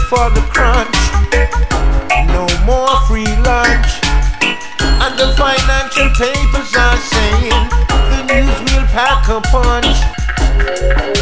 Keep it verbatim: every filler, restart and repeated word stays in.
for the crunch. No more free lunch. And the financial papers are saying the news will pack a punch.